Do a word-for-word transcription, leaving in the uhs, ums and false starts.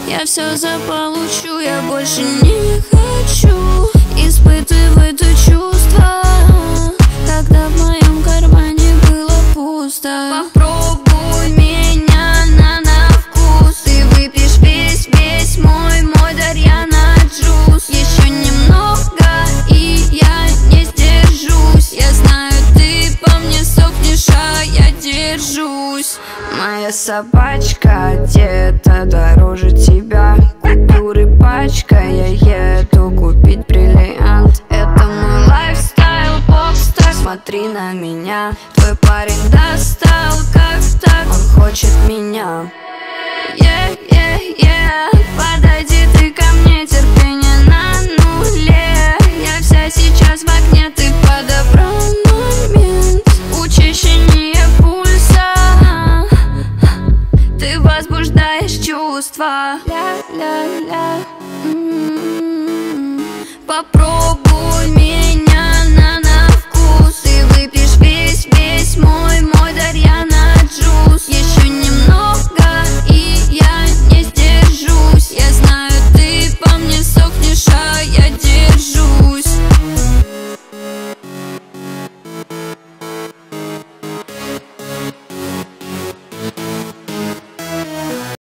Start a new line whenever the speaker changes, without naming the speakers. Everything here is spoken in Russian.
Я все заполучу, я больше не хочу испытывать то чувство, когда в моем кармане было пусто. Попробуй меня на, на вкус. Ты выпьешь весь, весь мой, мой Дарьяна джуз. Еще немного, и я не сдержусь. Я знаю, ты по мне сохнешь, а я держусь. Моя собачка где-то дороже тебя. Купюры пачка, я еду купить бриллиант. Это мой лайфстайл, попстар. Смотри на меня, твой парень достал, как так? Он хочет меня. Yeah, yeah, yeah. Подойди ты ко мне, терпение на нуле. Я вся сейчас в огне, ты подобрал момент. Учащение пульса, ты возбуждаешь чувства. Ля-ля-ля. М-м-м. Попробуй меня.